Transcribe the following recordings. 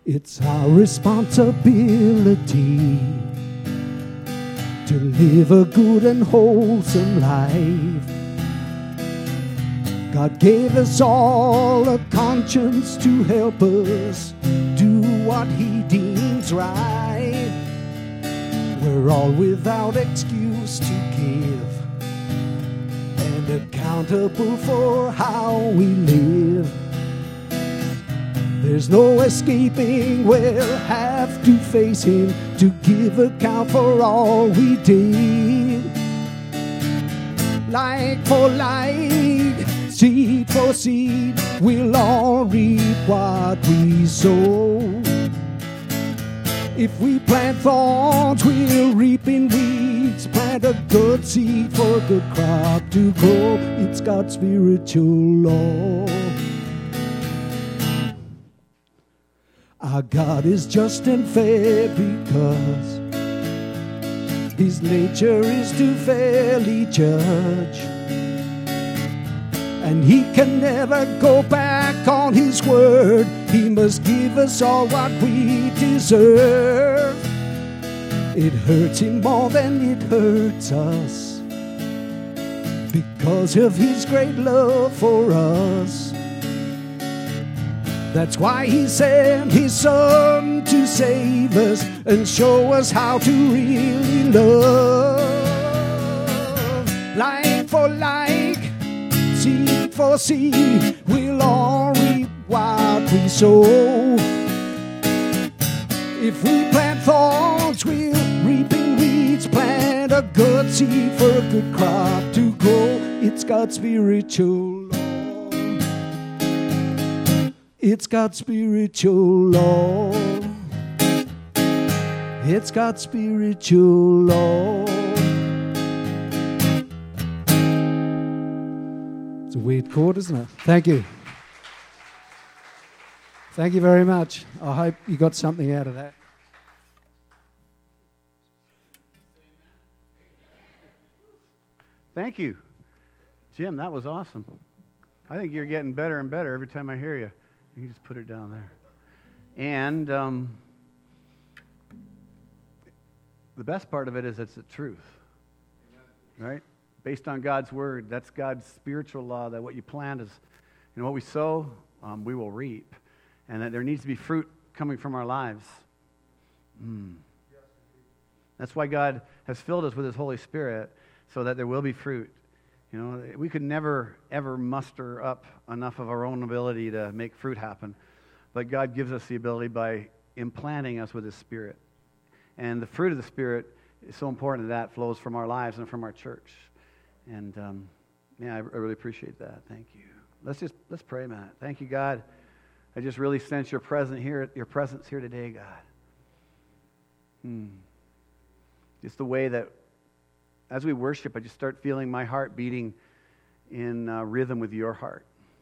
It's our responsibility to live a good and wholesome life. God gave us all a conscience to help us do what He deems right. We're all without excuse to give and accountable for how we live. There's no escaping, we'll have to face Him to give account for all we did. Like for like, seed for seed, we'll all reap what we sow. If we plant thorns, we'll reap in weeds. Plant a good seed for a good crop to grow. It's God's spiritual law. Our God is just and fair because His nature is to fairly judge. And He can never go back on His word. He must give us all what we deserve. It hurts Him more than it hurts us because of His great love for us. That's why He sent His Son to save us and show us how to really love. Like for like, seed for seed, we'll all reap what we sow. If we plant thorns, we'll reap in weeds. Plant a good seed for a good crop to grow. It's God's spiritual law. It's God's spiritual law. It's God's spiritual law. It's a weird chord, isn't it? Thank you. Thank you very much. I hope you got something out of that. Thank you. Jim, that was awesome. I think you're getting better and better every time I hear you. You can just put it down there. And the best part of it is it's the truth. Right? Based on God's word. That's God's spiritual law, that what you plant is, what we sow, we will reap. And that there needs to be fruit coming from our lives. That's why God has filled us with His Holy Spirit, so that there will be fruit. We could never, ever muster up enough of our own ability to make fruit happen. But God gives us the ability by implanting us with His Spirit. And the fruit of the Spirit is so important that flows from our lives and from our church. And, I really appreciate that. Thank you. Let's pray, Matt. Thank you, God. I just really sense your presence here today, God. Just the way that as we worship, I just start feeling my heart beating in rhythm with your heart.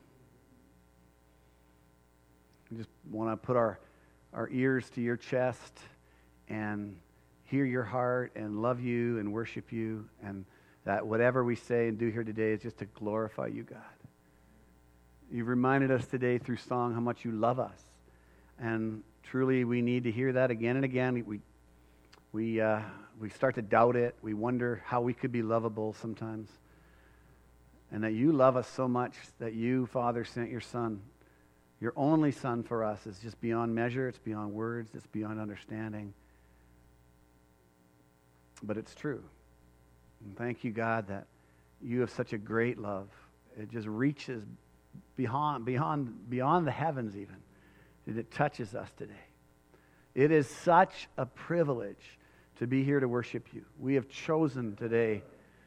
I just want to put our ears to your chest and hear your heart and love you and worship you, and that whatever we say and do here today is just to glorify you, God. You've reminded us today through song how much you love us, and truly we need to hear that again and again. We start to doubt it. We wonder how we could be lovable sometimes. And that you love us so much that you, Father, sent your Son. Your only Son for us is just beyond measure. It's beyond words. It's beyond understanding. But it's true. And thank you, God, that you have such a great love. It just reaches beyond the heavens even. And it touches us today. It is such a privilege to be here to worship you. We've chosen today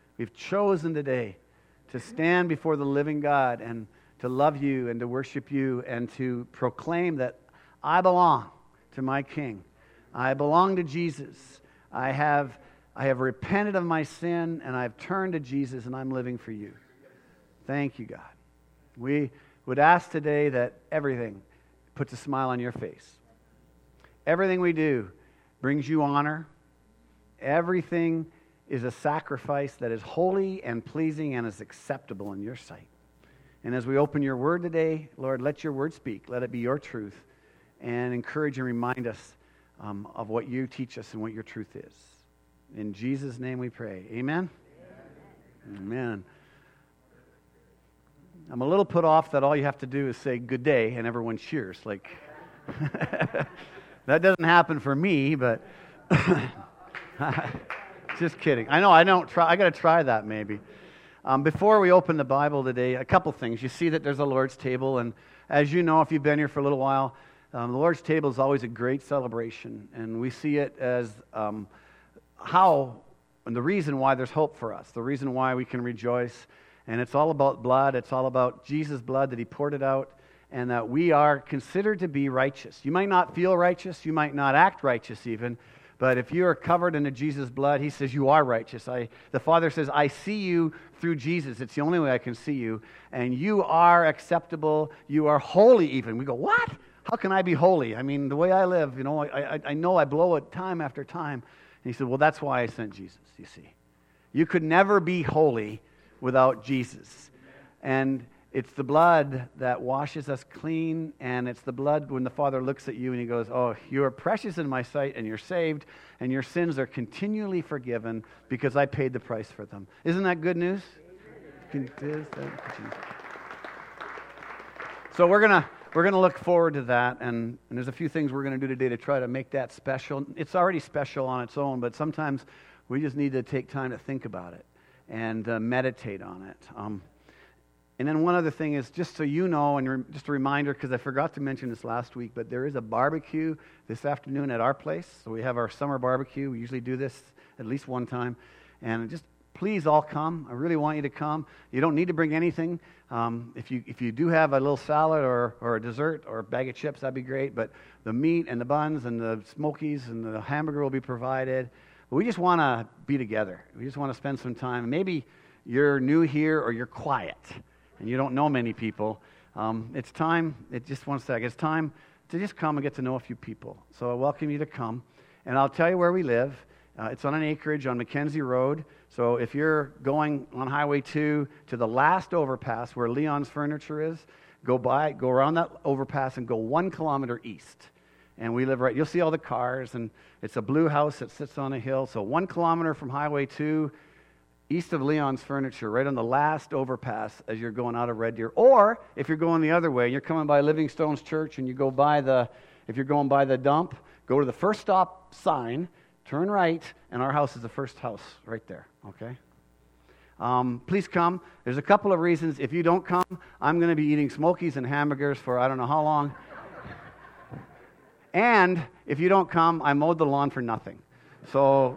to stand before the living God and to love you and to worship you and to proclaim that I belong to my King. I belong to Jesus. I have repented of my sin and I've turned to Jesus and I'm living for you. Thank you, God. We would ask today that everything puts a smile on your face. Everything we do brings you honor. Everything is a sacrifice that is holy and pleasing and is acceptable in your sight. And as we open your word today, Lord, let your word speak. Let it be your truth. and encourage and remind us of what you teach us and what your truth is. In Jesus' name we pray. Amen? Amen. I'm a little put off that all you have to do is say good day and everyone cheers. Like, that doesn't happen for me, but just kidding. I know, I got to try that maybe. Before we open the Bible today, a couple things. You see that there's a Lord's table, and as you know, if you've been here for a little while, the Lord's table is always a great celebration, and we see it as and the reason why there's hope for us, the reason why we can rejoice, and it's all about blood. It's all about Jesus' blood that He poured it out, and that we are considered to be righteous. You might not feel righteous, you might not act righteous even, but if you are covered in Jesus' blood, He says you are righteous. The Father says, I see you through Jesus. It's the only way I can see you, and you are acceptable, you are holy even. We go, what? How can I be holy? I mean, the way I live, I know I blow it time after time. And He said, well, that's why I sent Jesus, you see. You could never be holy without Jesus. And it's the blood that washes us clean, and it's the blood when the Father looks at you and He goes, oh, you are precious in my sight, and you're saved, and your sins are continually forgiven because I paid the price for them. Isn't that good news? So we're gonna look forward to that, and there's a few things we're going to do today to try to make that special. It's already special on its own, but sometimes we just need to take time to think about it and meditate on it. And then one other thing is, just so you know, and just a reminder, because I forgot to mention this last week, but there is a barbecue this afternoon at our place. So we have our summer barbecue. We usually do this at least one time. And just please all come. I really want you to come. You don't need to bring anything. If you do have a little salad or a dessert or a bag of chips, that'd be great. But the meat and the buns and the smokies and the hamburger will be provided. But we just want to be together. We just want to spend some time. Maybe you're new here or you're quiet and you don't know many people. It's time. It's time to just come and get to know a few people. So I welcome you to come. And I'll tell you where we live. It's on an acreage on Mackenzie Road. So if you're going on Highway 2 to the last overpass where Leon's Furniture is, go around that overpass and go 1 kilometer east. And we live right, you'll see all the cars, and it's a blue house that sits on a hill. So 1 kilometer from Highway 2, east of Leon's Furniture, right on the last overpass as you're going out of Red Deer. Or if you're going the other way, you're coming by Livingstone's Church and you go if you're going by the dump, go to the first stop sign, turn right, and our house is the first house right there, okay? Please come. There's a couple of reasons. If you don't come, I'm going to be eating smokies and hamburgers for I don't know how long. And if you don't come, I mowed the lawn for nothing. So,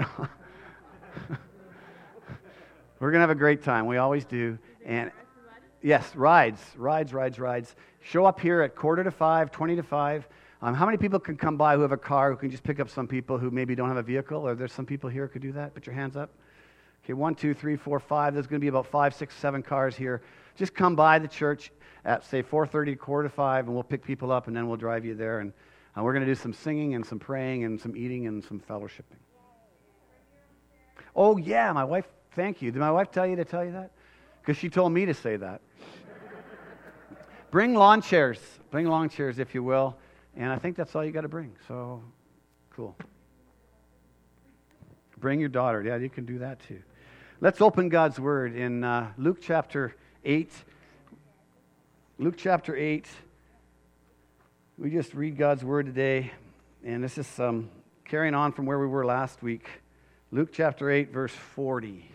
we're going to have a great time. We always do. And yes, rides. Show up here at 4:45, 20 to 5. How many people can come by who have a car, who can just pick up some people who maybe don't have a vehicle? Are there some people here who could do that? Put your hands up. Okay, 1, 2, 3, 4, 5. There's going to be about 5, 6, 7 cars here. Just come by the church at, say, 4:30 to 4:45, and we'll pick people up, and then we'll drive you there. And we're going to do some singing and some praying and some eating and some fellowshipping. Oh, yeah, my wife, thank you. Did my wife tell you to tell you that? Because she told me to say that. Bring lawn chairs. Bring lawn chairs, if you will. And I think that's all you got to bring. So, cool. Bring your daughter. Yeah, you can do that too. Let's open God's Word in Luke chapter 8. Luke chapter 8. We just read God's Word today. And this is carrying on from where we were last week. Luke chapter 8, verse 40.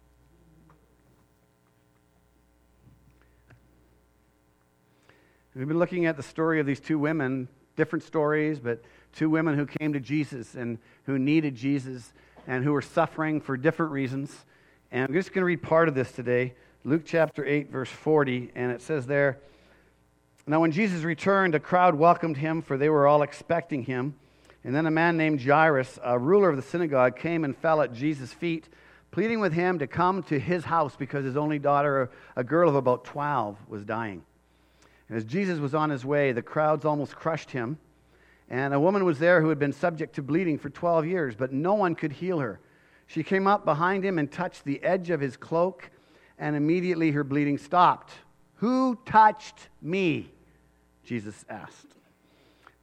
We've been looking at the story of these two women. Different stories, but two women who came to Jesus and who needed Jesus and who were suffering for different reasons. And I'm just going to read part of this today. Luke chapter 8, verse 40, and it says there, "Now when Jesus returned, a crowd welcomed him, for they were all expecting him. And then a man named Jairus, a ruler of the synagogue, came and fell at Jesus' feet, pleading with him to come to his house because his only daughter, a girl of about 12, was dying. As Jesus was on his way, the crowds almost crushed him. And a woman was there who had been subject to bleeding for 12 years, but no one could heal her. She came up behind him and touched the edge of his cloak, and immediately her bleeding stopped. 'Who touched me?' Jesus asked.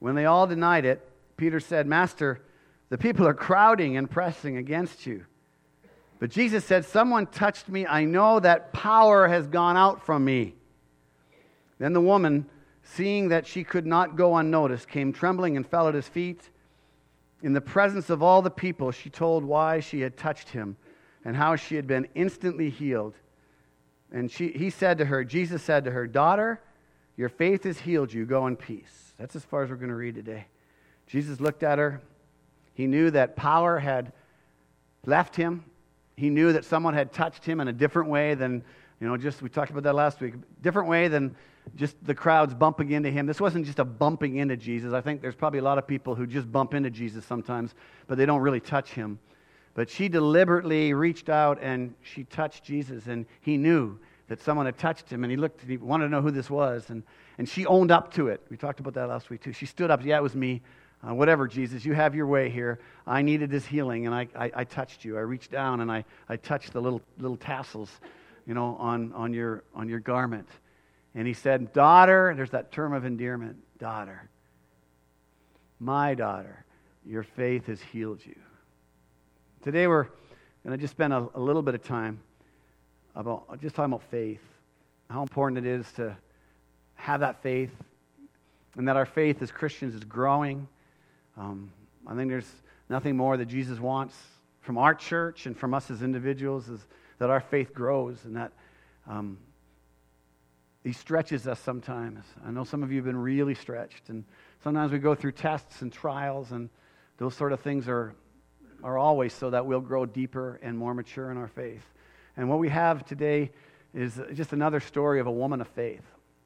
When they all denied it, Peter said, "Master, the people are crowding and pressing against you." But Jesus said, "Someone touched me. I know that power has gone out from me." Then the woman, seeing that she could not go unnoticed, came trembling and fell at his feet. In the presence of all the people, she told why she had touched him and how she had been instantly healed. And Jesus said to her, "Daughter, your faith has healed you. Go in peace." That's as far as we're going to read today. Jesus looked at her. He knew that power had left him. He knew that someone had touched him in a different way than, we talked about that last week, different way than just the crowds bumping into him. This wasn't just a bumping into Jesus. I think there's probably a lot of people who just bump into Jesus sometimes, but they don't really touch him. But she deliberately reached out and she touched Jesus, and he knew that someone had touched him, and he wanted to know who this was, and she owned up to it. We talked about that last week too. She stood up, "Yeah, it was me. Whatever, Jesus, you have your way here. I needed this healing, and I touched you. I reached down and I touched the little tassels, on your garment." And he said, "Daughter," there's that term of endearment, "daughter, my daughter, your faith has healed you." Today we're going to just spend a little bit of time just talking about faith, how important it is to have that faith, and that our faith as Christians is growing. I think there's nothing more that Jesus wants from our church and from us as individuals, is that our faith grows, and that He stretches us sometimes. I know some of you have been really stretched, and sometimes we go through tests and trials, and those sort of things are always so that we'll grow deeper and more mature in our faith. And what we have today is just another story of a woman of faith.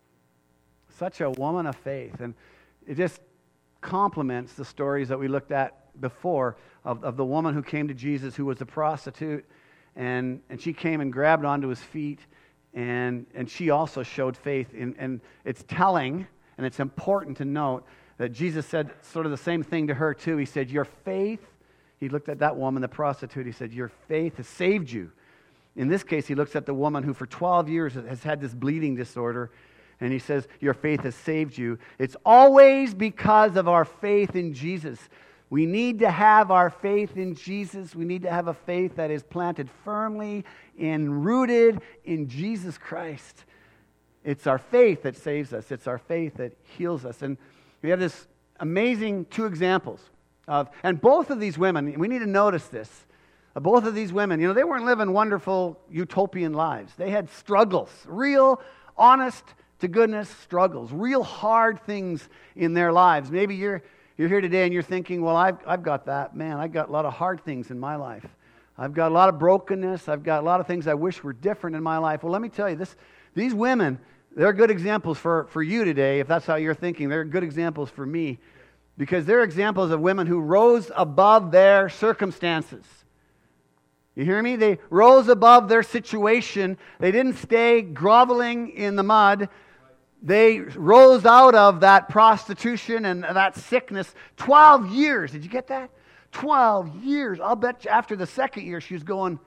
Such a woman of faith. And it just complements the stories that we looked at before of the woman who came to Jesus, who was a prostitute, and she came and grabbed onto his feet, and she also showed faith. And it's telling, and it's important to note that Jesus said sort of the same thing to her too. He said, "Your faith," he looked at that woman, the prostitute, he said, "Your faith has saved you." In this case, he looks at the woman who for 12 years has had this bleeding disorder, and he says, "Your faith has saved you." It's always because of our faith in Jesus. We need to have our faith in Jesus. We need to have a faith that is planted firmly and rooted in Jesus Christ. It's our faith that saves us. It's our faith that heals us. And we have this amazing two examples and both of these women, we need to notice this. Both of these women, they weren't living wonderful utopian lives. They had struggles, real, honest to goodness struggles, real hard things in their lives. Maybe you're here today and you're thinking, "Well, I've got that. Man, I've got a lot of hard things in my life. I've got a lot of brokenness. I've got a lot of things I wish were different in my life." Well, let me tell you, these women, they're good examples for you today. If that's how you're thinking, they're good examples for me, because they're examples of women who rose above their circumstances. You hear me? They rose above their situation. They didn't stay groveling in the mud. They rose out of that prostitution and that sickness. 12 years. Did you get that? 12 years. I'll bet you after the second year she was going,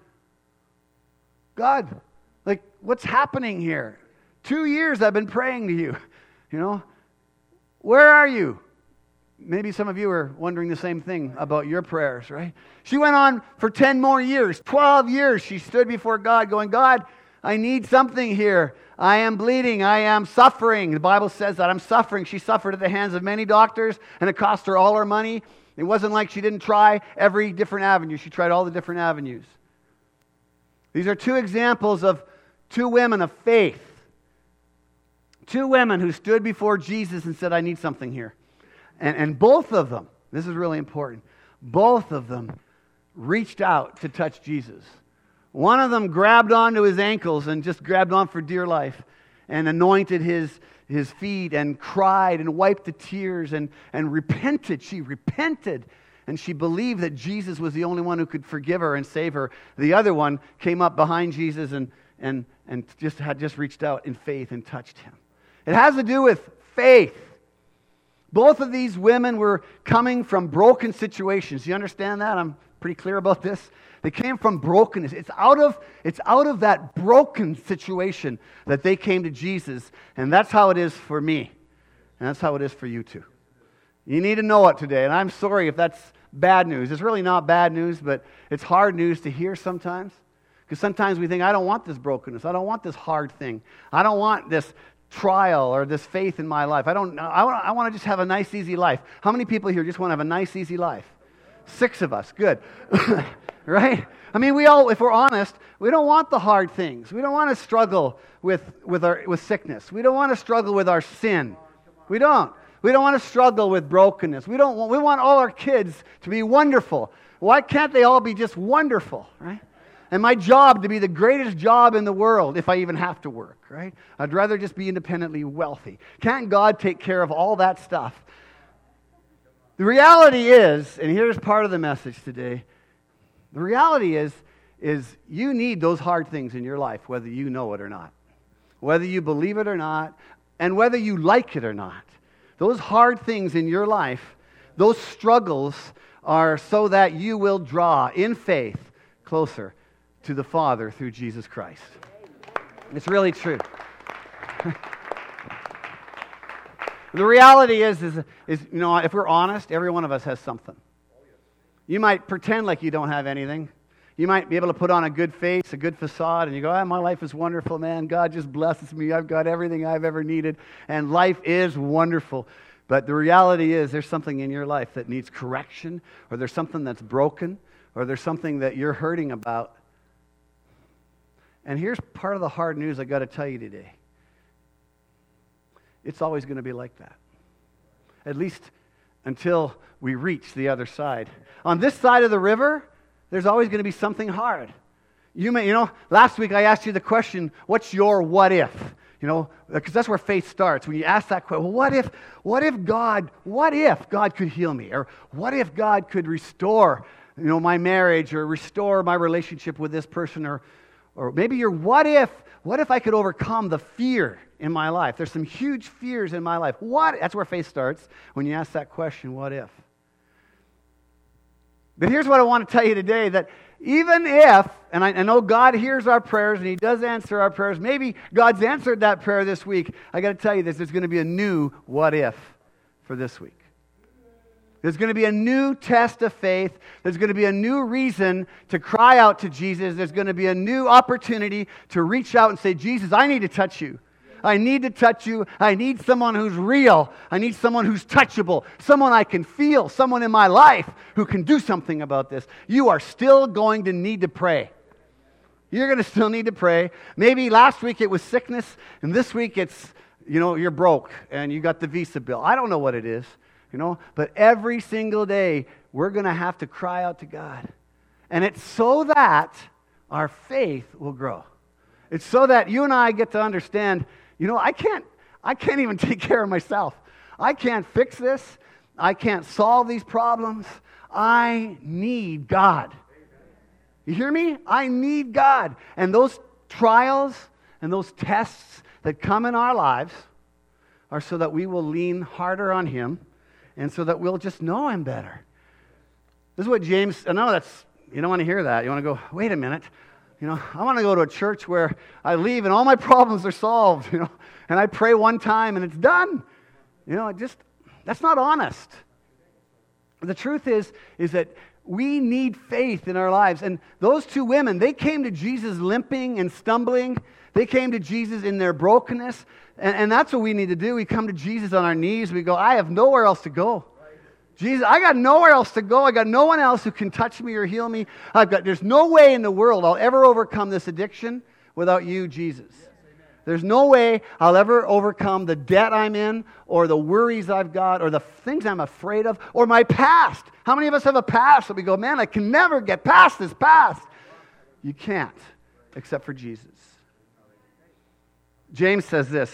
"God, what's happening here? 2 years I've been praying to you. Where are you?" Maybe some of you are wondering the same thing about your prayers, right? She went on for 10 more years. 12 years she stood before God going, "God, I need something here. I am bleeding. I am suffering." The Bible says that I'm suffering. She suffered at the hands of many doctors, and it cost her all her money. It wasn't like she didn't try every different avenue. She tried all the different avenues. These are two examples of two women of faith. Two women who stood before Jesus and said, "I need something here." And both of them, this is really important, both of them reached out to touch Jesus. One of them grabbed onto his ankles and just grabbed on for dear life and anointed his feet and cried and wiped the tears and repented. She repented, and she believed that Jesus was the only one who could forgive her and save her. The other one came up behind Jesus and just reached out in faith and touched him. It has to do with faith. Both of these women were coming from broken situations. You understand that? I'm pretty clear about this. They came from brokenness. It's out of that broken situation that they came to Jesus. And that's how it is for me. And that's how it is for you too. You need to know it today. And I'm sorry if that's bad news. It's really not bad news, but it's hard news to hear sometimes. Because sometimes we think, I don't want this brokenness. I don't want this hard thing. I don't want this trial or this faith in my life. I want to just have a nice, easy life. How many people here just want to have a nice, easy life? 6 of us. Good. Right? I mean, we all, if we're honest, we don't want the hard things. We don't want to struggle with sickness. We don't want to struggle with our sin. We don't. We don't want to struggle with brokenness. We want all our kids to be wonderful. Why can't they all be just wonderful, right? And my job to be the greatest job in the world if I even have to work, right? I'd rather just be independently wealthy. Can't God take care of all that stuff? The reality is, and here's part of the message today, the reality is you need those hard things in your life, whether you know it or not, whether you believe it or not, and whether you like it or not. Those hard things in your life, those struggles are so that you will draw in faith closer to the Father through Jesus Christ. It's really true. The reality is, if we're honest, every one of us has something. You might pretend like you don't have anything. You might be able to put on a good face, a good facade, and you go, my life is wonderful, man. God just blesses me. I've got everything I've ever needed, and life is wonderful. But the reality is there's something in your life that needs correction, or there's something that's broken, or there's something that you're hurting about. And here's part of the hard news I got to tell you today. It's always going to be like that. At least until we reach the other side. On this side of the river, there's always going to be something hard. Last week I asked you the question, what's your what if? Because that's where faith starts. When you ask that question, well, what if God could heal me? Or what if God could restore, my marriage or restore my relationship with this person? Or maybe your what if I could overcome the fear in my life? There's some huge fears in my life. That's where faith starts, when you ask that question, what if? But here's what I want to tell you today, that even if, and I know God hears our prayers and He does answer our prayers, maybe God's answered that prayer this week, I got to tell you this, there's going to be a new what if for this week. There's going to be a new test of faith. There's going to be a new reason to cry out to Jesus. There's going to be a new opportunity to reach out and say, Jesus, I need to touch you. I need to touch you. I need someone who's real. I need someone who's touchable. Someone I can feel. Someone in my life who can do something about this. You are still going to need to pray. You're going to still need to pray. Maybe last week it was sickness, and this week it's, you're broke and you got the Visa bill. I don't know what it is. But every single day, we're going to have to cry out to God. And it's so that our faith will grow. It's so that you and I get to understand, I can't even take care of myself. I can't fix this. I can't solve these problems. I need God. You hear me? I need God. And those trials and those tests that come in our lives are so that we will lean harder on Him, and so that we'll just know Him better. This is what James, I know you don't want to hear that. You want to go, wait a minute. I want to go to a church where I leave and all my problems are solved, and I pray one time and it's done. That's not honest. The truth is that we need faith in our lives. And those 2 women, they came to Jesus limping and stumbling. They came to Jesus in their brokenness. And that's what we need to do. We come to Jesus on our knees. We go, I have nowhere else to go. Jesus, I got nowhere else to go. I got no one else who can touch me or heal me. There's no way in the world I'll ever overcome this addiction without you, Jesus. There's no way I'll ever overcome the debt I'm in, or the worries I've got, or the things I'm afraid of, or my past. How many of us have a past that we go, man, I can never get past this past? You can't, except for Jesus. James says this.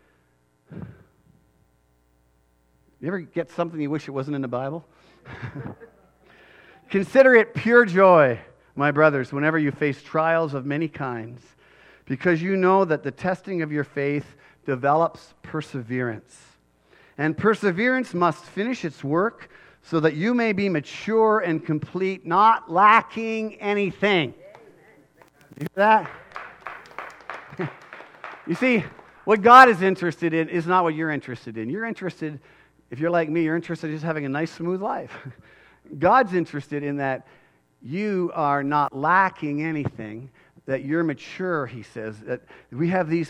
You ever get something you wish it wasn't in the Bible? Consider it pure joy, my brothers, whenever you face trials of many kinds, because you know that the testing of your faith develops perseverance. And perseverance must finish its work so that you may be mature and complete, not lacking anything. You hear that? You see, what God is interested in is not what you're interested in. You're interested if you're like me, you're interested in just having a nice, smooth life. God's interested in that you are not lacking anything, that you're mature, he says. That we have these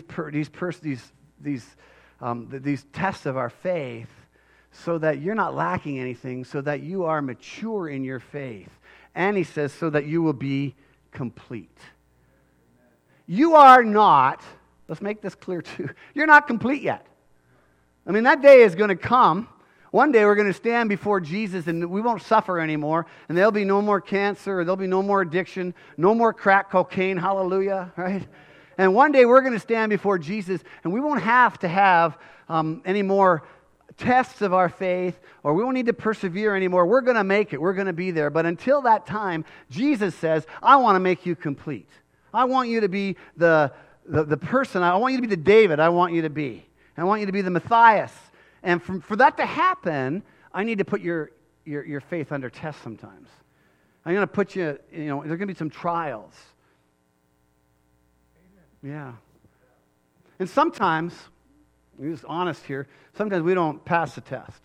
tests of our faith so that you're not lacking anything, so that you are mature in your faith. And he says, so that you will be complete. You are not, let's make this clear too, you're not complete yet. I mean, that day is going to come. One day we're going to stand before Jesus and we won't suffer anymore, and there'll be no more cancer, or there'll be no more addiction, no more crack cocaine, hallelujah, right? And one day we're going to stand before Jesus and we won't have to have any more tests of our faith, or we won't need to persevere anymore. We're going to make it. We're going to be there. But until that time, Jesus says, I want to make you complete. I want you to be the person. I want you to be the David I want you to be. I want you to be the Matthias. And for that to happen, I need to put your faith under test sometimes. I'm going to put you, there's going to be some trials. Yeah. And sometimes, I'm just honest here, sometimes we don't pass the test.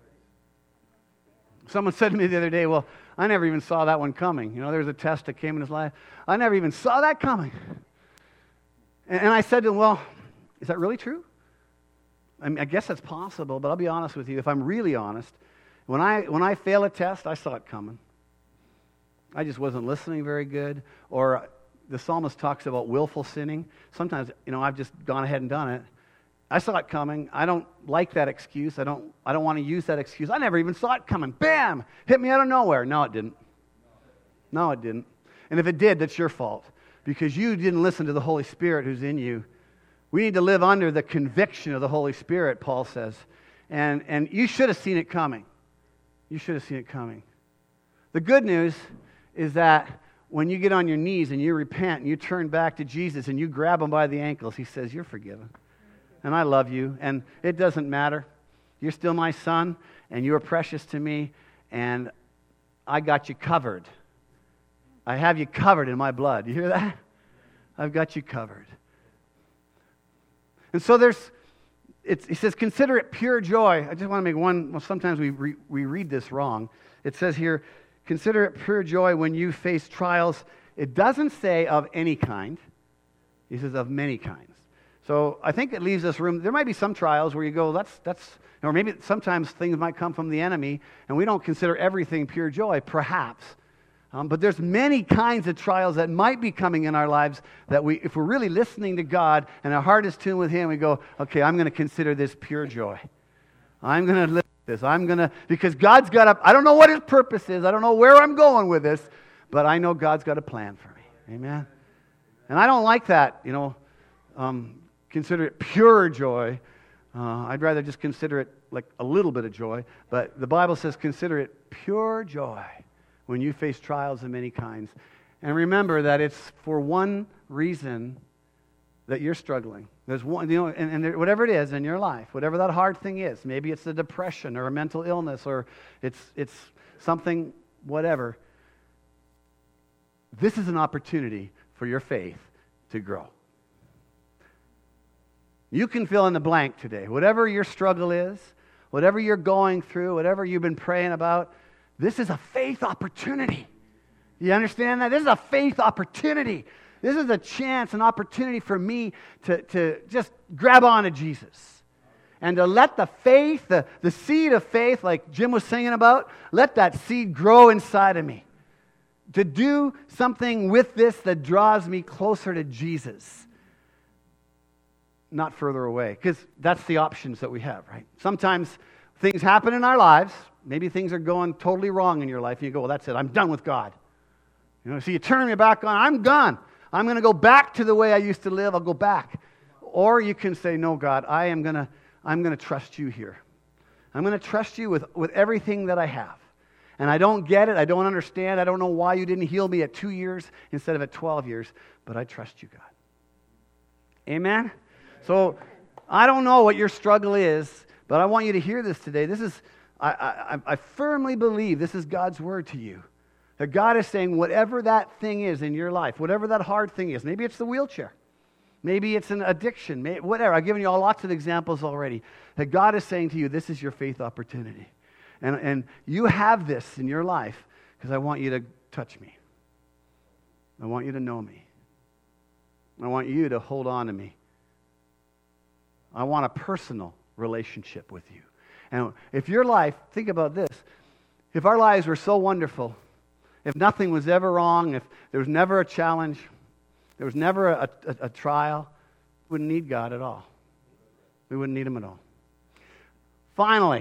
Someone said to me the other day, well, I never even saw that one coming. There was a test that came in his life. I never even saw that coming. And I said to him, well, is that really true? I mean, I guess that's possible, but I'll be honest with you. If I'm really honest, when I fail a test, I saw it coming. I just wasn't listening very good. Or the psalmist talks about willful sinning. Sometimes, I've just gone ahead and done it. I saw it coming. I don't like that excuse. I don't want to use that excuse. I never even saw it coming. Bam! Hit me out of nowhere. No, it didn't. No, it didn't. And if it did, that's your fault, because you didn't listen to the Holy Spirit who's in you. We need to live under the conviction of the Holy Spirit, Paul says. And you should have seen it coming. You should have seen it coming. The good news is that when you get on your knees and you repent and you turn back to Jesus and you grab him by the ankles, he says, you're forgiven. And I love you, and it doesn't matter. You're still my son, and you are precious to me, and I got you covered. I have you covered in my blood. You hear that? I've got you covered. And so he says, consider it pure joy. I just want to make one, well, sometimes we read this wrong. It says here, consider it pure joy when you face trials. It doesn't say of any kind. He says of many kinds. So I think it leaves us room. There might be some trials where you go, or maybe sometimes things might come from the enemy, and we don't consider everything pure joy, perhaps. But there's many kinds of trials that might be coming in our lives that if we're really listening to God and our heart is tuned with Him, we go, okay, I'm going to consider this pure joy. I'm going to live this. Because God's got I don't know what His purpose is. I don't know where I'm going with this, but I know God's got a plan for me. Amen? And I don't like that, consider it pure joy. I'd rather just consider it like a little bit of joy. But the Bible says consider it pure joy when you face trials of many kinds. And remember that it's for one reason that you're struggling. There's one, and whatever it is in your life, whatever that hard thing is, maybe it's a depression or a mental illness or it's something, whatever. This is an opportunity for your faith to grow. You can fill in the blank today. Whatever your struggle is, whatever you're going through, whatever you've been praying about, this is a faith opportunity. You understand that? This is a faith opportunity. This is a chance, an opportunity for me to just grab onto Jesus. And to let the faith, the seed of faith, like Jim was singing about, let that seed grow inside of me. To do something with this that draws me closer to Jesus. Not further away. Because that's the options that we have, right? Sometimes things happen in our lives. Maybe things are going totally wrong in your life. And you go, well, that's it. I'm done with God. So you turn your back on, I'm gone. I'm going to go back to the way I used to live. I'll go back. Or you can say, no, God, I'm going to trust you here. I'm going to trust you with everything that I have. And I don't get it. I don't understand. I don't know why you didn't heal me at 2 years instead of at 12 years. But I trust you, God. Amen? So I don't know what your struggle is, but I want you to hear this today. This is, I firmly believe this is God's word to you. That God is saying whatever that thing is in your life, whatever that hard thing is, maybe it's the wheelchair. Maybe it's an addiction, whatever. I've given you all lots of examples already. That God is saying to you, this is your faith opportunity. And you have this in your life because I want you to touch me. I want you to know me. I want you to hold on to me. I want a personal relationship with you. And if your life, think about this, if our lives were so wonderful, if nothing was ever wrong, if there was never a challenge, there was never a trial, we wouldn't need God at all. We wouldn't need Him at all. Finally,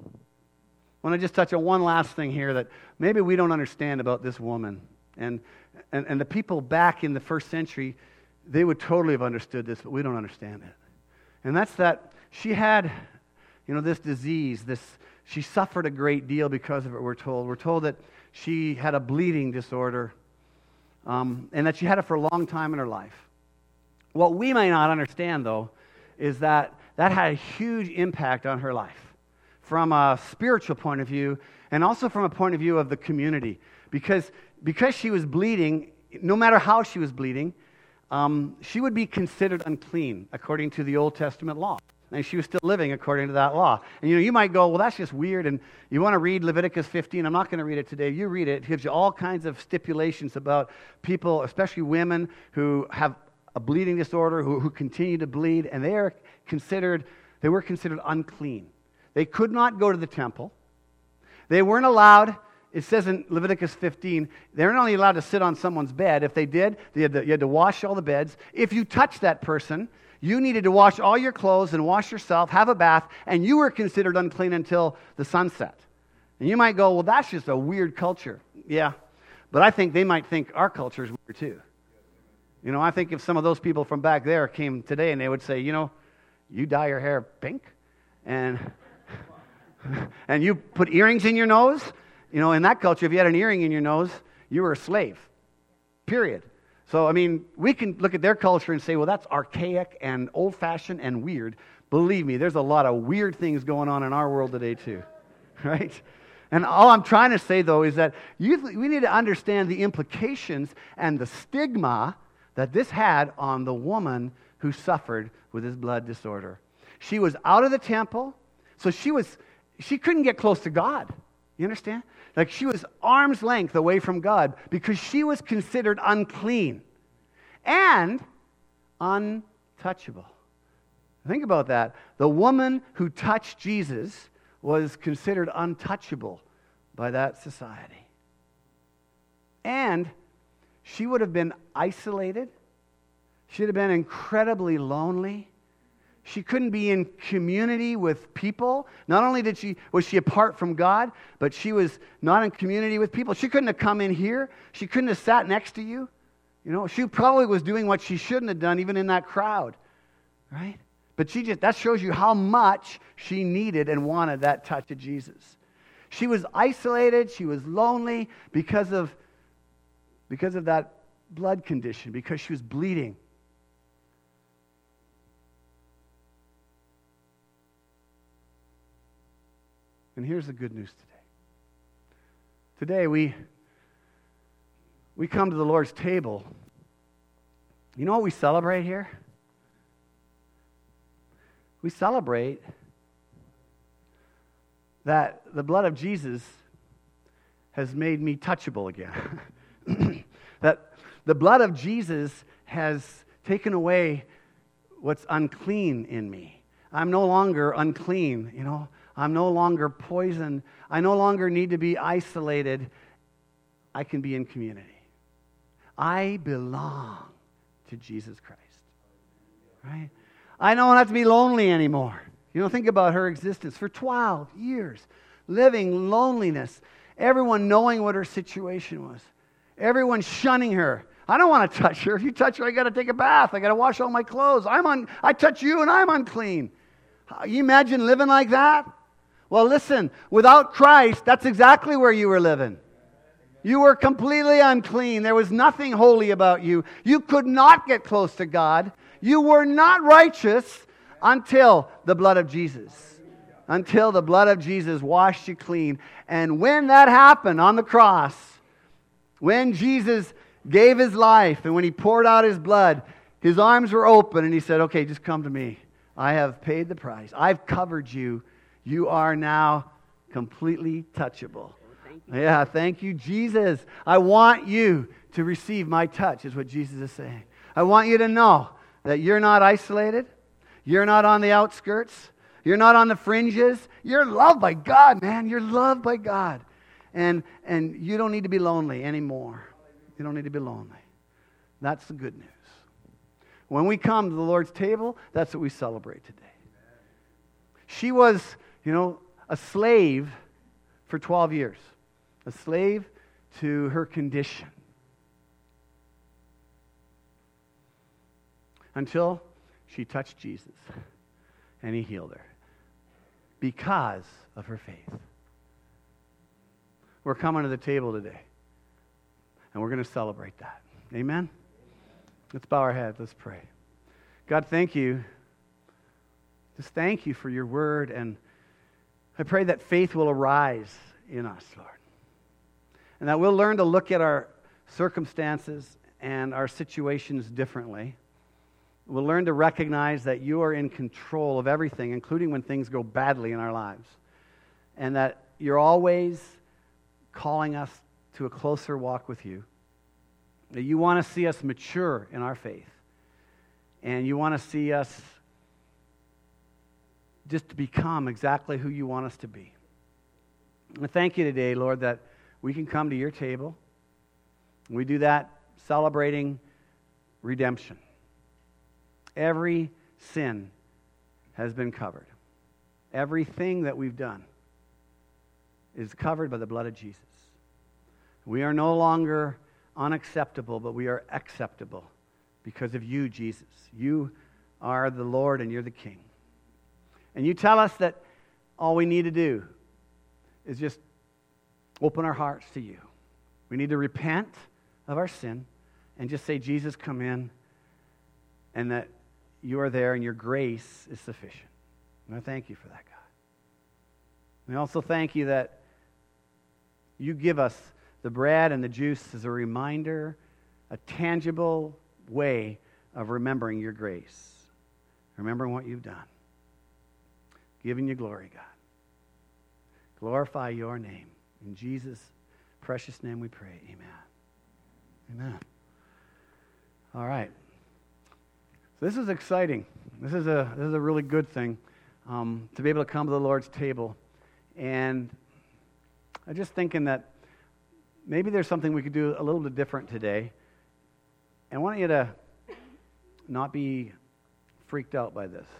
I want to just touch on one last thing here that maybe we don't understand about this woman. And the people back in the first century, they would totally have understood this, but we don't understand it. And that's that she had, this disease, she suffered a great deal because of it, we're told. We're told that she had a bleeding disorder, and that she had it for a long time in her life. What we may not understand, though, is that had a huge impact on her life from a spiritual point of view and also from a point of view of the community. Because she was bleeding, no matter how she was bleeding, she would be considered unclean according to the Old Testament law. And she was still living according to that law. And you might go, well, that's just weird. And you want to read Leviticus 15. I'm not going to read it today. You read it. It gives you all kinds of stipulations about people, especially women, who have a bleeding disorder, who continue to bleed. And they were considered unclean. They could not go to the temple. They weren't allowed. It says in Leviticus 15, they weren't only allowed to sit on someone's bed. If they did, you had to wash all the beds. If you touched that person, you needed to wash all your clothes and wash yourself, have a bath, and you were considered unclean until the sunset. And you might go, well, that's just a weird culture. Yeah, but I think they might think our culture is weird too. I think if some of those people from back there came today and they would say, you dye your hair pink and you put earrings in your nose, in that culture, if you had an earring in your nose, you were a slave, period. So, we can look at their culture and say, well, that's archaic and old-fashioned and weird. Believe me, there's a lot of weird things going on in our world today too, right? And all I'm trying to say, though, is that we need to understand the implications and the stigma that this had on the woman who suffered with this blood disorder. She was out of the temple, so she couldn't get close to God. You understand? Like she was arm's length away from God because she was considered unclean and untouchable. Think about that. The woman who touched Jesus was considered untouchable by that society. And she would have been isolated. She would have been incredibly lonely. She couldn't be in community with people. Not only was she apart from God, but she was not in community with people. She couldn't have come in here. She couldn't have sat next to you. She probably was doing what she shouldn't have done even in that crowd, right? But that shows you how much she needed and wanted that touch of Jesus. She was isolated. She was lonely because of that blood condition, because she was bleeding. And here's the good news today. Today we come to the Lord's table. You know what we celebrate here? We celebrate that the blood of Jesus has made me touchable again. That the blood of Jesus has taken away what's unclean in me. I'm no longer unclean, I'm no longer poisoned. I no longer need to be isolated. I can be in community. I belong to Jesus Christ. Right? I don't have to be lonely anymore. Think about her existence for 12 years, living loneliness. Everyone knowing what her situation was. Everyone shunning her. I don't want to touch her. If you touch her, I got to take a bath. I got to wash all my clothes. I touch you and I'm unclean. You imagine living like that? Well, listen, without Christ, that's exactly where you were living. You were completely unclean. There was nothing holy about you. You could not get close to God. You were not righteous until the blood of Jesus. Until the blood of Jesus washed you clean. And when that happened on the cross, when Jesus gave His life and when He poured out His blood, His arms were open, and he said, okay, just come to me. I have paid the price. I've covered you. You are now completely touchable. Yeah, thank you, Jesus. I want you to receive my touch, is what Jesus is saying. I want you to know that you're not isolated. You're not on the outskirts. You're not on the fringes. You're loved by God, man. You're loved by God. And you don't need to be lonely anymore. You don't need to be lonely. That's the good news. When we come to the Lord's table, that's what we celebrate today. She was, a slave for 12 years. A slave to her condition. Until she touched Jesus and he healed her because of her faith. We're coming to the table today and we're going to celebrate that. Amen? Let's bow our heads. Let's pray. God, thank you. Just thank you for your word, and I pray that faith will arise in us, Lord. And that we'll learn to look at our circumstances and our situations differently. We'll learn to recognize that you are in control of everything, including when things go badly in our lives. And that you're always calling us to a closer walk with you. That you want to see us mature in our faith. And you want to see us just to become exactly who you want us to be. I thank you today, Lord, that we can come to your table. We do that celebrating redemption. Every sin has been covered. Everything that we've done is covered by the blood of Jesus. We are no longer unacceptable, but we are acceptable because of you, Jesus. You are the Lord and you're the King. And you tell us that all we need to do is just open our hearts to you. We need to repent of our sin and just say, Jesus, come in, and that you are there and your grace is sufficient. And I thank you for that, God. And I also thank you that you give us the bread and the juice as a reminder, a tangible way of remembering your grace, remembering what you've done. Giving you glory, God. Glorify your name. In Jesus' precious name we pray. Amen. Amen. All right. So this is exciting. This is a really good thing to be able to come to the Lord's table. And I'm just thinking that maybe there's something we could do a little bit different today. And I want you to not be freaked out by this.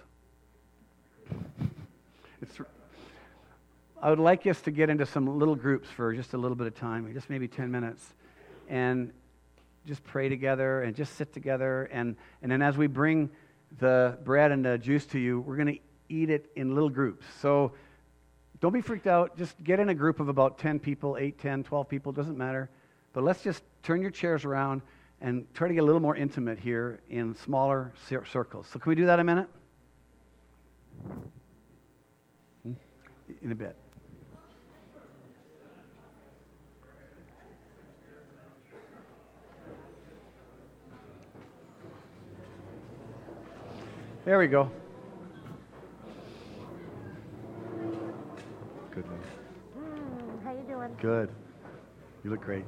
I would like us to get into some little groups for just a little bit of time, just maybe 10 minutes, and just pray together and just sit together. And then as we bring the bread and the juice to you, we're going to eat it in little groups. So don't be freaked out. Just get in a group of about 10 people, 8, 10, 12 people, doesn't matter. But let's just turn your chairs around and try to get a little more intimate here in smaller circles. So can we do that a minute? In a bit. There we go. Good one. How you doing? Good. You look great.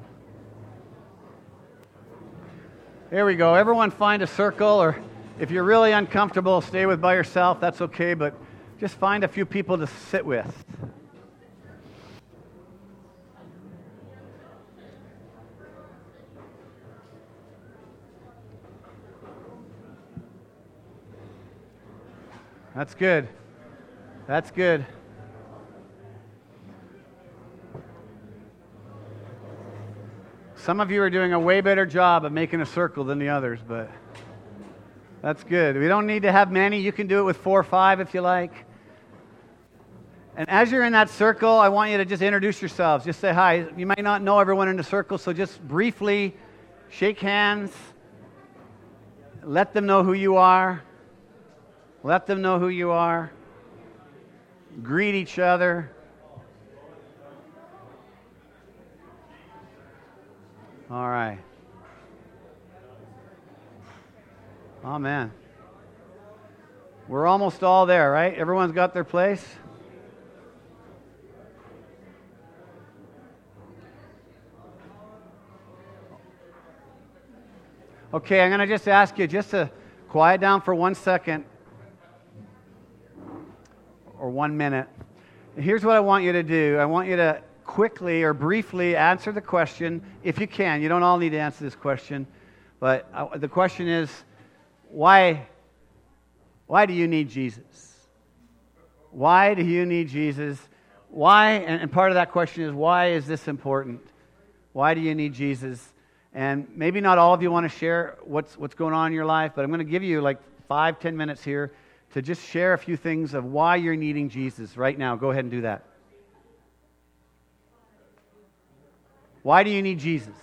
There we go. Everyone find a circle, or if you're really uncomfortable, stay by yourself. That's okay, but just find a few people to sit with. That's good. That's good. Some of you are doing a way better job of making a circle than the others, but that's good. We don't need to have many. You can do it with 4 or 5 if you like. And as you're in that circle, I want you to just introduce yourselves. Just say hi. You might not know everyone in the circle, so just briefly shake hands. Let them know who you are. Let them know who you are. Greet each other. All right. Amen. We're almost all there, right? Everyone's got their place? Okay, I'm going to just ask you just to quiet down for 1 second or 1 minute. Here's what I want you to do. I want you to quickly or briefly answer the question, if you can. You don't all need to answer this question, but the question is, why do you need Jesus? Why do you need Jesus? Why, and part of that question is, why is this important? Why do you need Jesus? And maybe not all of you want to share what's going on in your life, but I'm going to give you like 5-10 minutes here to just share a few things of why you're needing Jesus right now. Go ahead and do that. Why do you need Jesus?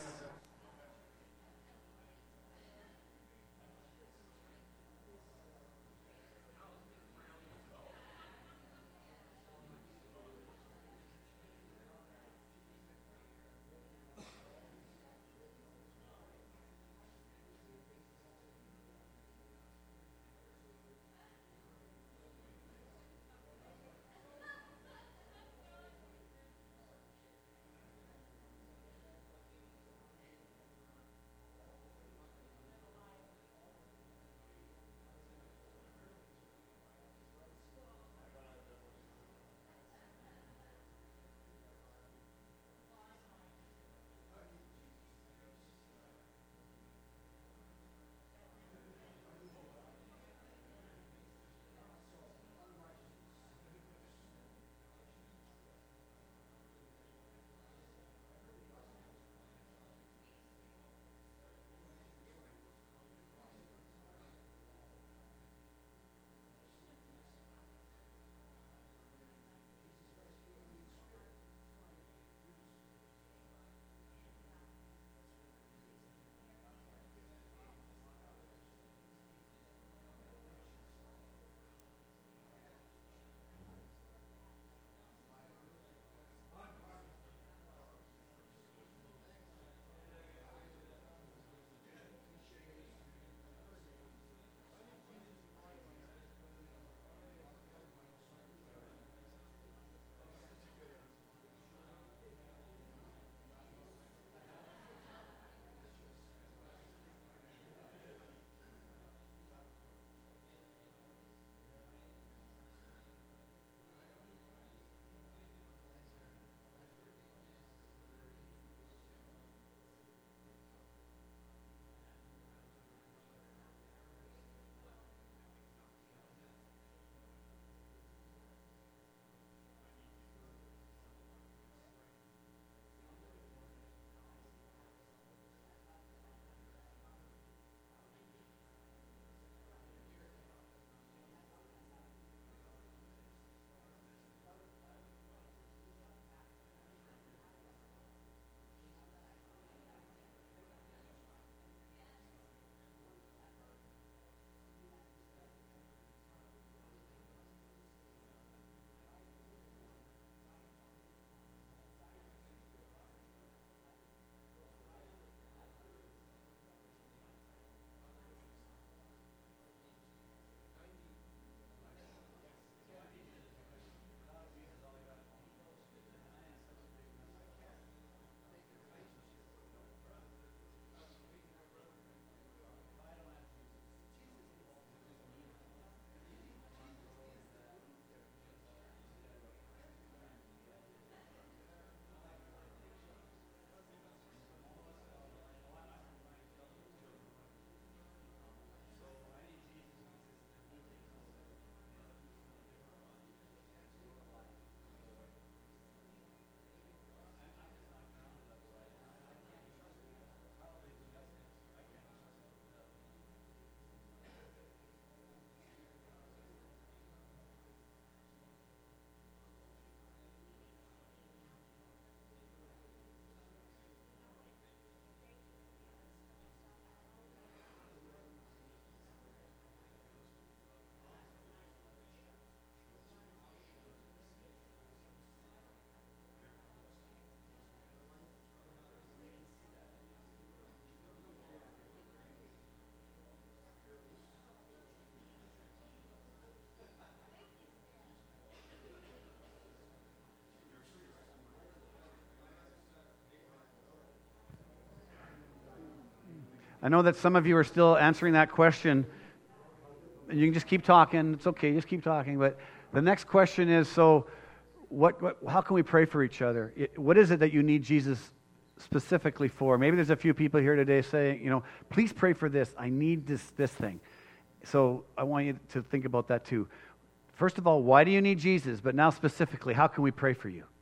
I know that some of you are still answering that question. You can just keep talking. It's okay. Just keep talking. But the next question is, so how can we pray for each other? What is it that you need Jesus specifically for? Maybe there's a few people here today saying, please pray for this. I need this thing. So I want you to think about that too. First of all, why do you need Jesus? But now specifically, how can we pray for you?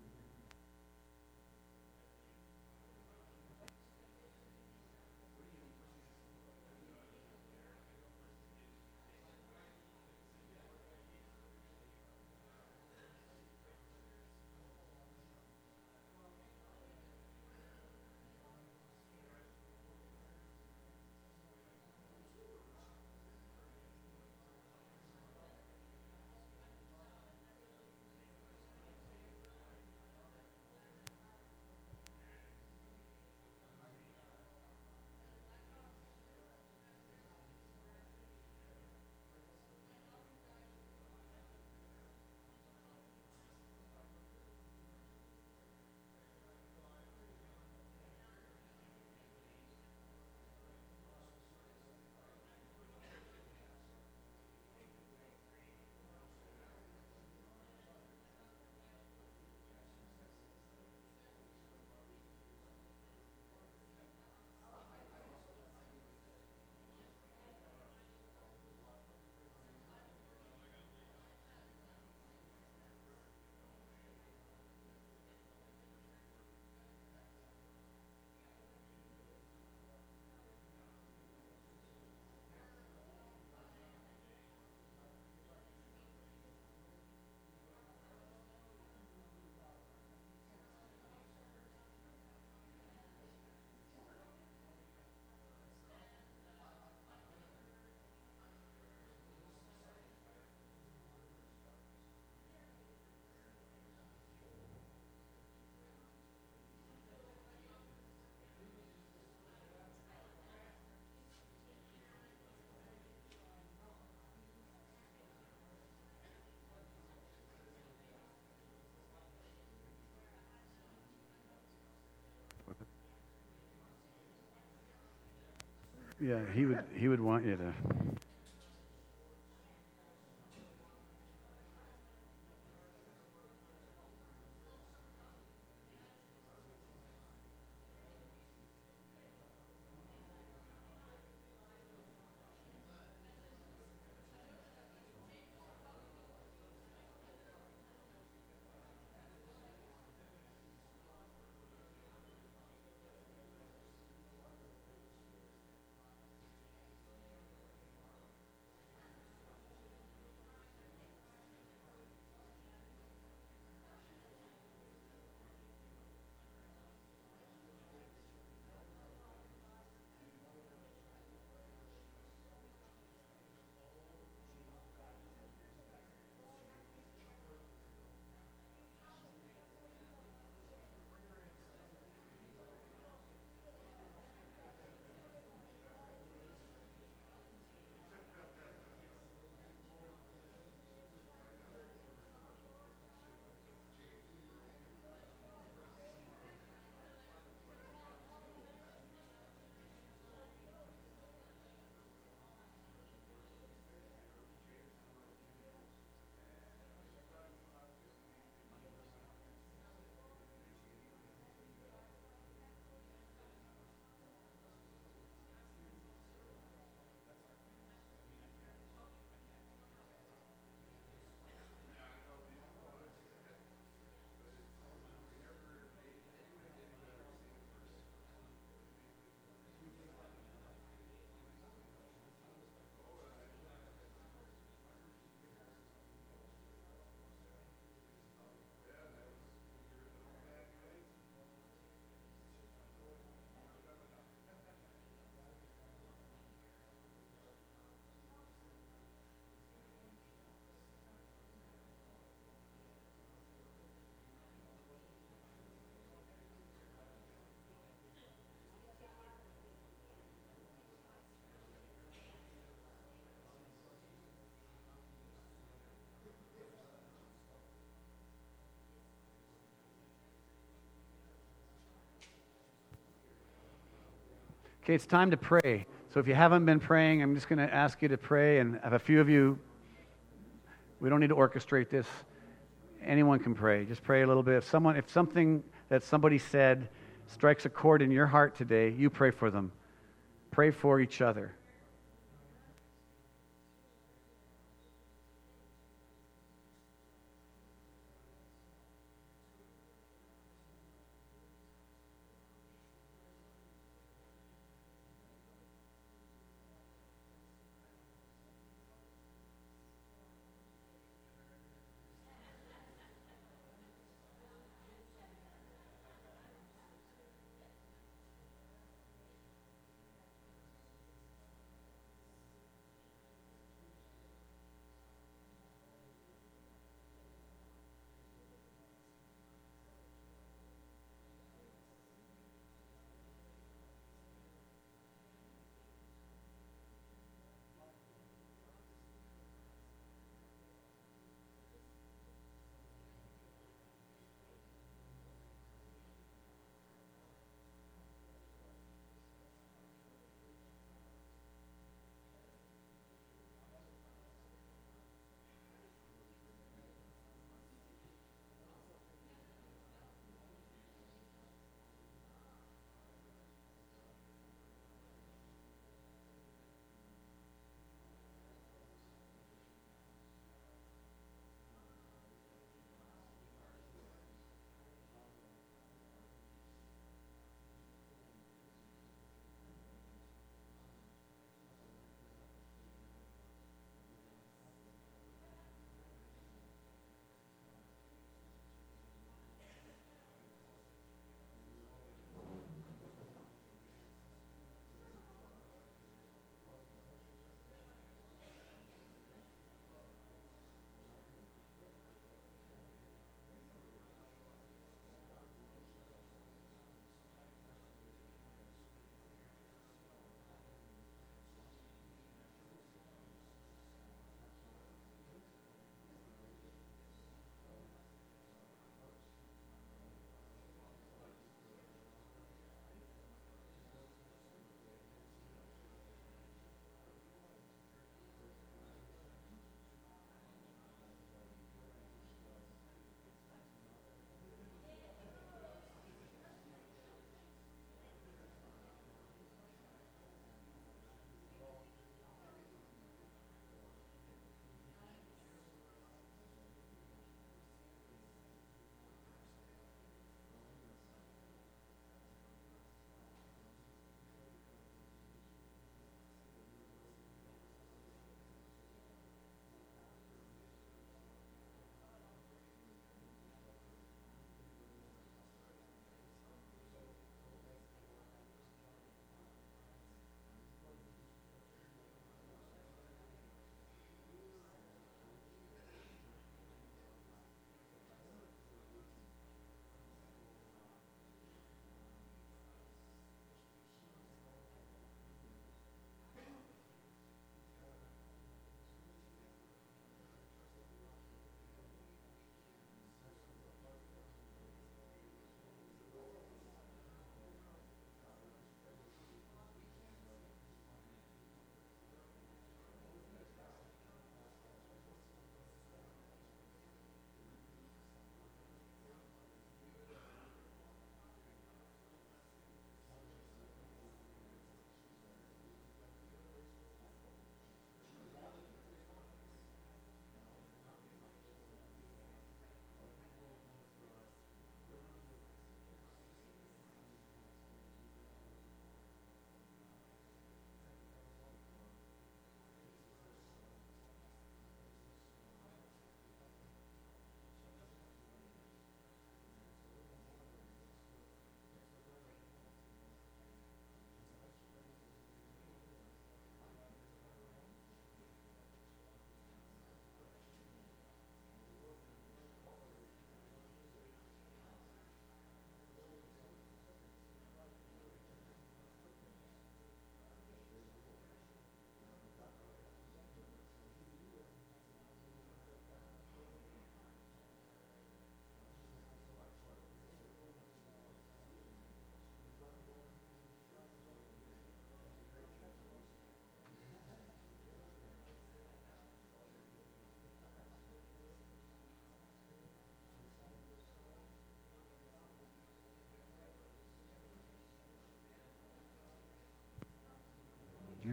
Yeah, he would want you to. Okay, it's time to pray. So if you haven't been praying, I'm just going to ask you to pray. And I have a few of you, we don't need to orchestrate this. Anyone can pray. Just pray a little bit. If something that somebody said strikes a chord in your heart today, you pray for them. Pray for each other.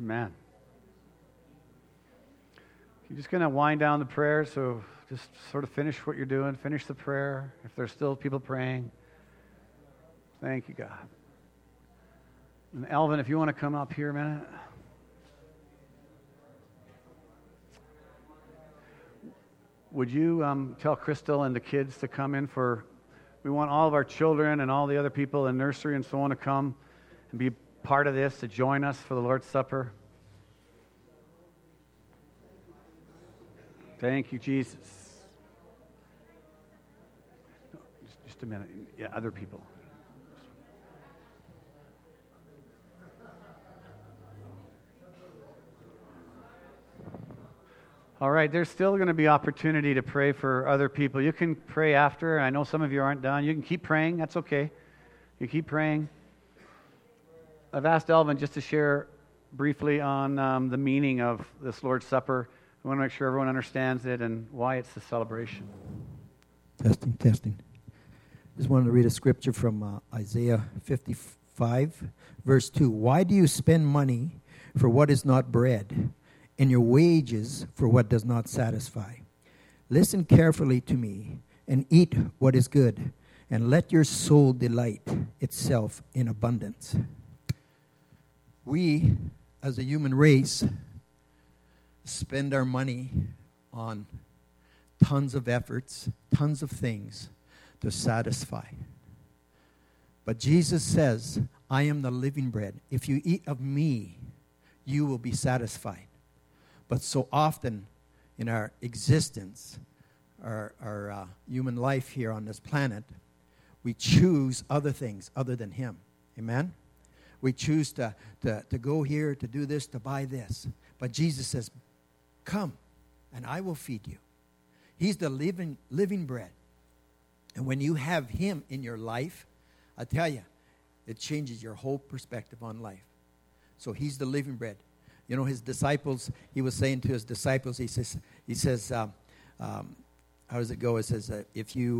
Amen. You're just going to wind down the prayer, so just sort of finish what you're doing. Finish the prayer. If there's still people praying, thank you, God. And Alvin, if you want to come up here a minute. Would you tell Crystal and the kids to come in we want all of our children and all the other people in nursery and so on to come and be part of this, to join us for the Lord's Supper. Thank you, Jesus. Just a minute. Yeah, other people. All right, there's still going to be opportunity to pray for other people. You can pray after. I know some of you aren't done. You can keep praying. That's okay. You keep praying. I've asked Elvin just to share briefly on the meaning of this Lord's Supper. I want to make sure everyone understands it and why it's a celebration. Testing. Just wanted to read a scripture from Isaiah 55, verse 2. Why do you spend money for what is not bread, and your wages for what does not satisfy? Listen carefully to me, and eat what is good, and let your soul delight itself in abundance. We, as a human race, spend our money on tons of efforts, tons of things to satisfy. But Jesus says, I am the living bread. If you eat of me, you will be satisfied. But so often in our existence, our human life here on this planet, we choose other things other than Him. Amen? We choose to go here, to do this, to buy this. But Jesus says, come, and I will feed you. He's the living bread. And when you have Him in your life, I tell you, it changes your whole perspective on life. So He's the living bread. You know, His disciples, He was saying to His disciples, He says, how does it go? It says, if you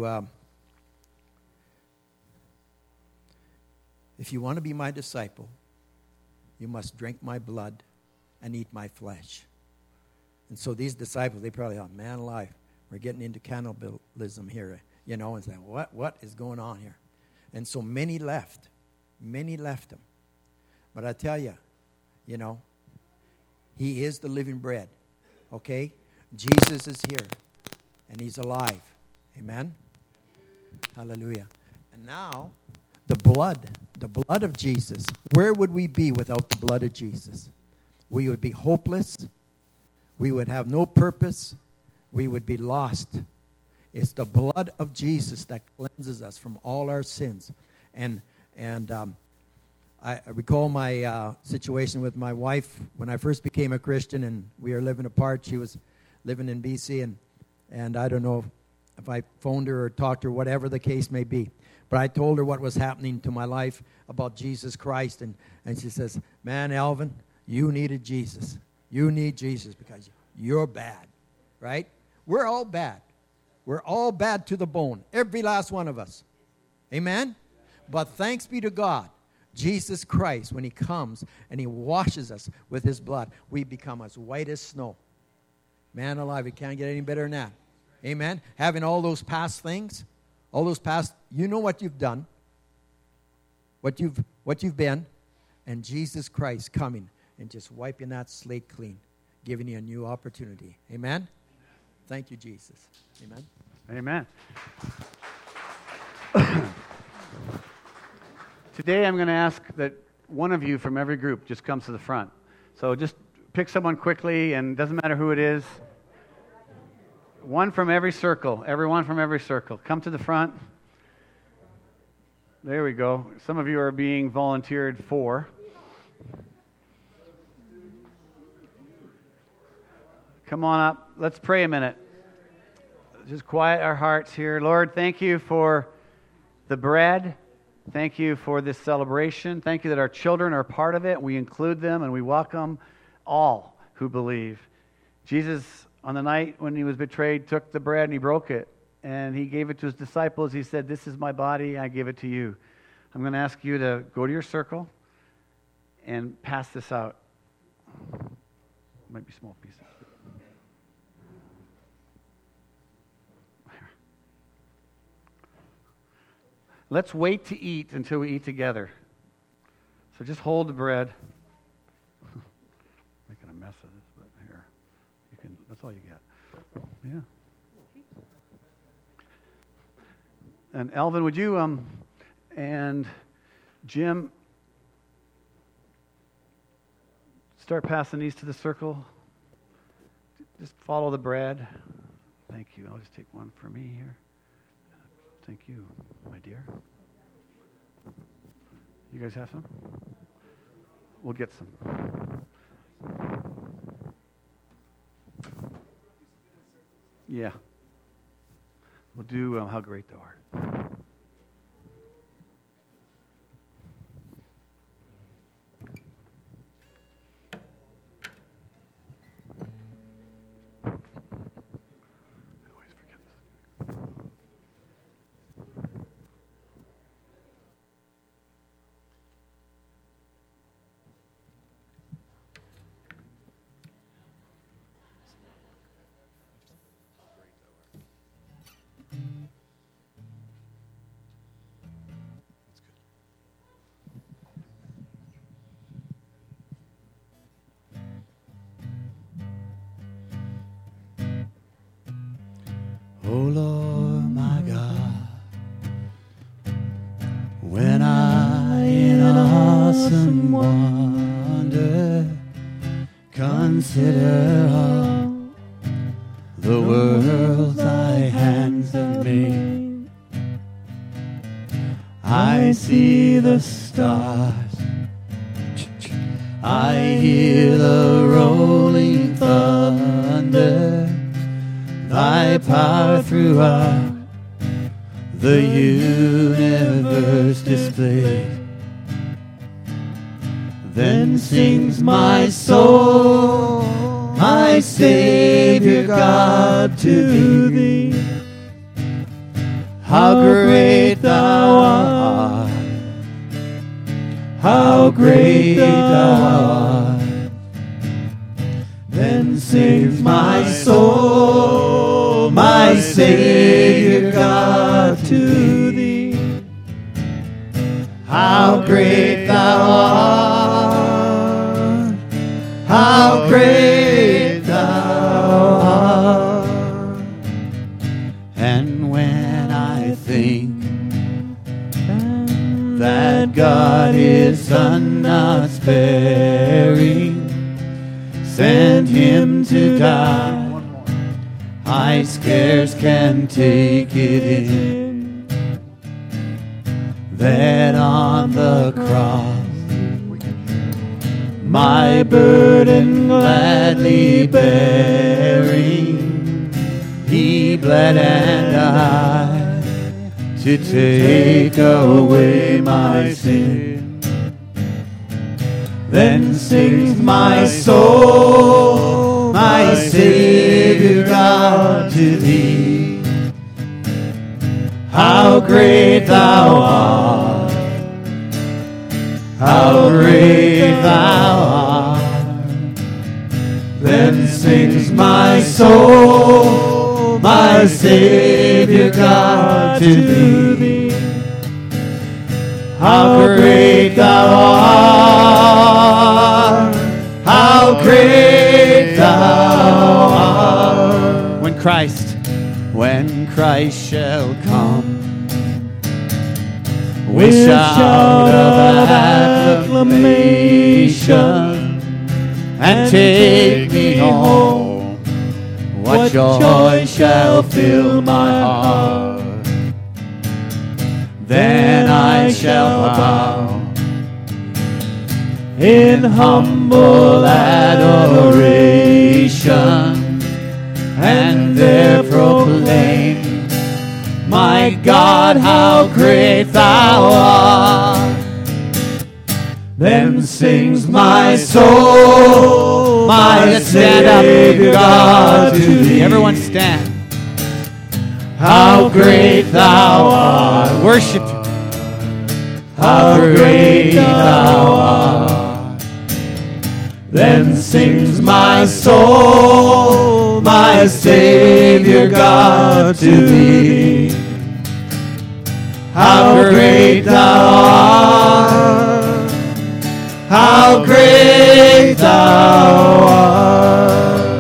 want to be my disciple, you must drink my blood and eat my flesh. And so these disciples, they probably thought, man alive, we're getting into cannibalism here, you know, and saying, what is going on here? And so many left Him. But I tell you, you know, He is the living bread, okay? Jesus is here, and He's alive. Amen? Hallelujah. And now, the blood of Jesus. Where would we be without the blood of Jesus? We would be hopeless. We would have no purpose. We would be lost. It's the blood of Jesus that cleanses us from all our sins. And I recall my situation with my wife when I first became a Christian, and we were living apart. She was living in BC, and I don't know if I phoned her or talked to her, whatever the case may be. But I told her what was happening to my life about Jesus Christ, and she says, man, Alvin, you needed Jesus. You need Jesus because you're bad, right? We're all bad. We're all bad to the bone, every last one of us. Amen? But thanks be to God, Jesus Christ, when He comes and He washes us with His blood, we become as white as snow. Man alive, it can't get any better than that. Amen? Having all those past things, all those past, you know what you've done, what you've been, and Jesus Christ coming and just wiping that slate clean, giving you a new opportunity. Amen? Thank you, Jesus. Amen? Amen. Today I'm going to ask that one of you from every group just comes to the front. So just pick someone quickly, and it doesn't matter who it is. One from every circle. Everyone from every circle. Come to the front. There we go. Some of you are being volunteered for. Come on up. Let's pray a minute. Just quiet our hearts here. Lord, thank you for the bread. Thank you for this celebration. Thank you that our children are part of it. We include them and we welcome all who believe. Jesus, on the night when He was betrayed, took the bread and He broke it. And He gave it to His disciples. He said, this is my body. I give it to you. I'm going to ask you to go to your circle and pass this out. Might be small pieces. Let's wait to eat until we eat together. So just hold the bread. Making a mess of this, but here. You can. That's all you get. Yeah. And Alvin, would you and Jim start passing these to the circle? Just follow the bread. Thank you. I'll just take one for me here. Thank you, my dear. You guys have some? We'll get some. Yeah. We'll do How Great Thou Art. Oh Lord, my God, when I in awesome wonder consider all the world thy hands have made, I see the stars, I hear the rolling thunder, thy power throughout the universe displayed. Then sings my soul, my Savior God, to thee. How great thou art, how great thou art. Then sings my soul, my Savior God, to thee. How great thou art, how great thou art. And when I think that God his Son not sparing sent him to die, I scarce can take it in, that on the cross my burden gladly bearing, he bled and died to take away my sin. Then sings my soul, my Savior God, to thee. How great thou art, how great thou art. Then sings my soul, my Savior God, to thee. How great thou art, how great thou art. When Christ shall come with shout of acclamation and take me home, what joy shall fill my heart. Then I shall bow in humble adoration and there proclaim, my God, how great thou art. Then sings my soul, my Savior God, to thee. Everyone stand. How great thou art. Worship you. How great thou art. Then sings my soul, my Savior God, to Thee. How great Thou art, how great Thou art.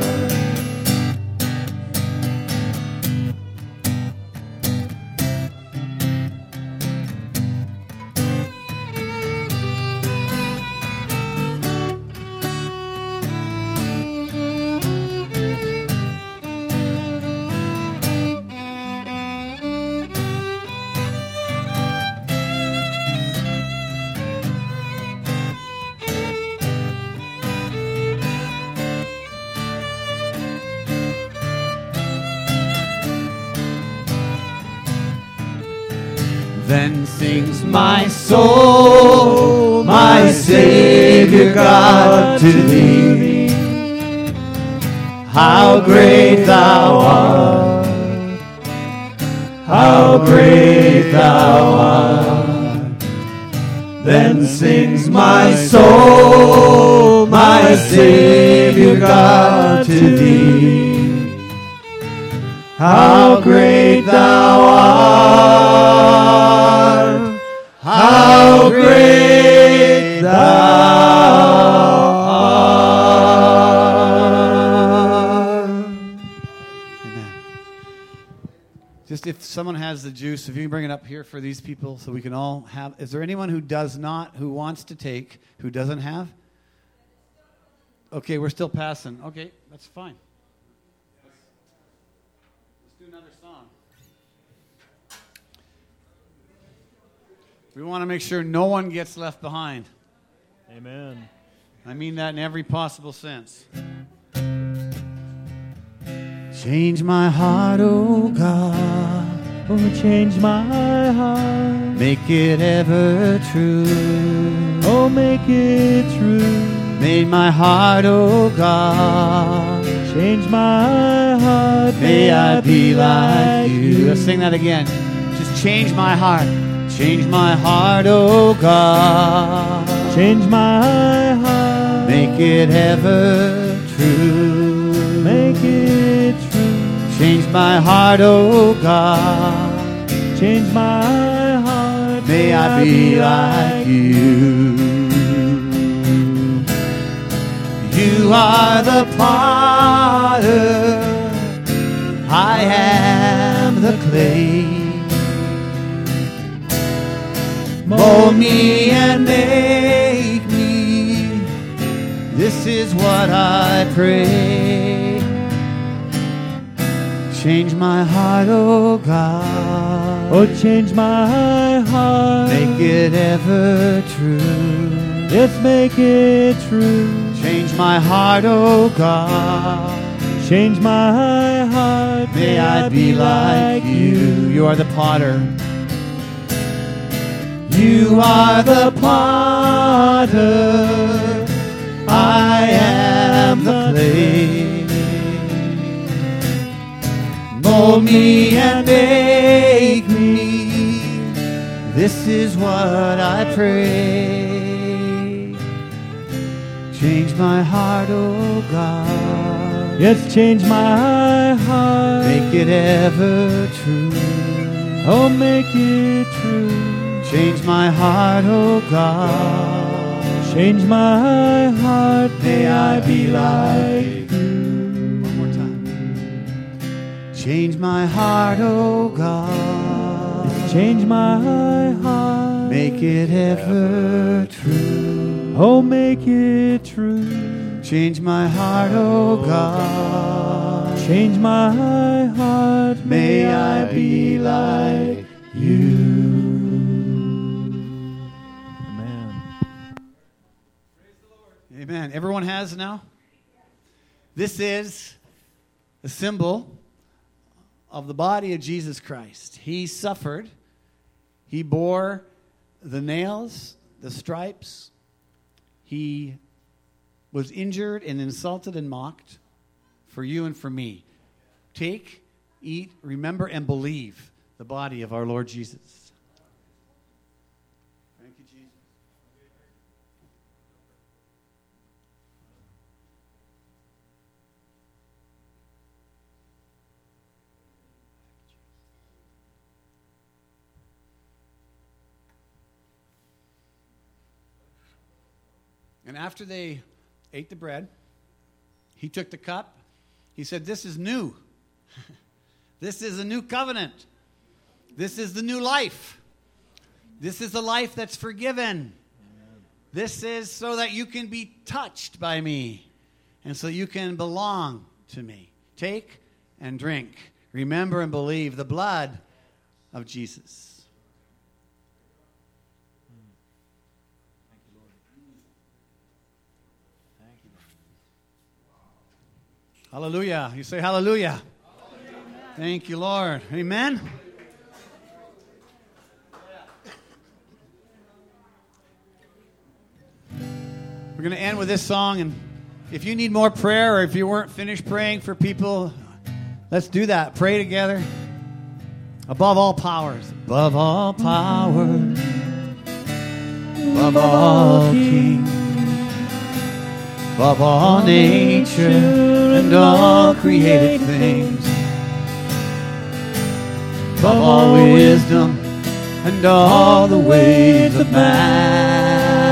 Then sings my soul, my Savior God, to Thee. How great Thou art, how great Thou art. Then sings my soul, my Savior God, to Thee. How great Thou art, how great Thou art. Amen. Just if someone has the juice, if you can bring it up here for these people so we can all have. Is there anyone who does not, who wants to take, who doesn't have? Okay, we're still passing. Okay, that's fine. Let's do another song. We want to make sure no one gets left behind. Amen. I mean that in every possible sense. Change my heart, oh God. Oh, change my heart. Make it ever true. Oh, make it true. Made my heart, oh God. Change my heart. May I be like you. Let's sing that again. Just change my heart. Change my heart, oh God. Change my heart. Make it ever true. Make it true. Change my heart, oh God. Change my heart. May I be like you. You are the potter, I am the clay. Mold me and make me, this is what I pray. Change my heart, oh God. Oh, change my heart. Make it ever true. Let's make it true. Change my heart, oh God. Change my heart. May I be like you. You are the potter. You are the potter. I am the clay. Mold me and make me. This is what I pray. Change my heart, oh God. Yes, change my heart. Make it ever true. Oh, make it true. Change my heart, oh God. Change my heart. May I be like you. One more time. Change my heart, oh God. Yes, change my heart. Make it ever true. Oh, make it true. Change my heart, oh God. Change my heart. May I be like you. Amen. Amen. Everyone has now? This is a symbol of the body of Jesus Christ. He suffered. He bore the nails, the stripes. He was injured and insulted and mocked for you and for me. Take, eat, remember, and believe the body of our Lord Jesus. Thank you, Jesus. And after they ate the bread, he took the cup. He said, this is new. This is a new covenant. This is the new life. This is the life that's forgiven. This is so that you can be touched by me and so you can belong to me. Take and drink. Remember and believe the blood of Jesus. Hallelujah. You say hallelujah. Hallelujah. Thank you, Lord. Amen. We're going to end with this song, and if you need more prayer or if you weren't finished praying for people, let's do that. Pray together. Above all powers. Above all powers. Above all kings. Above all nature and all created things. Above all wisdom and all the ways of man.